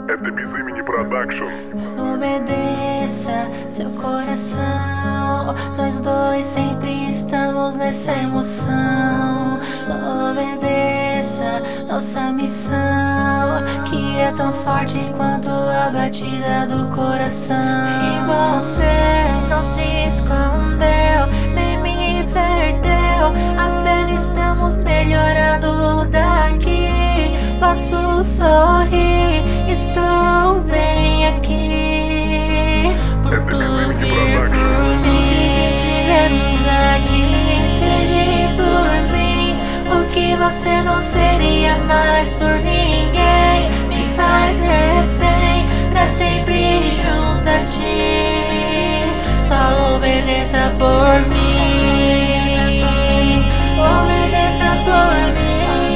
É The Busy Mini Production. Obedeça seu coração, nós dois sempre estamos nessa emoção. Só obedeça nossa missão, que é tão forte quanto a batida do coração. E você não se escondeu, nem me perdeu, apenas estamos melhorando daqui. Posso sorrir, estou bem aqui. Por tu vir por mim, estivemos aqui. Seja por mim o que você não seria mais por ninguém. Me faz refém pra sempre junto a ti. Só obedeça por mim, obedeça por mim.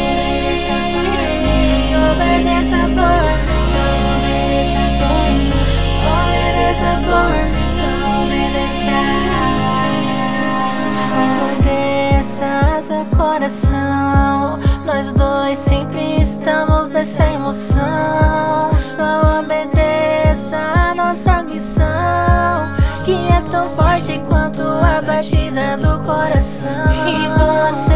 Obedeça por mim, obedeça por mim, obedeça por mim, obedeça seu coração. Nós dois sempre estamos nessa emoção. Só obedeça a nossa missão, que é tão forte quanto a batida do coração. E você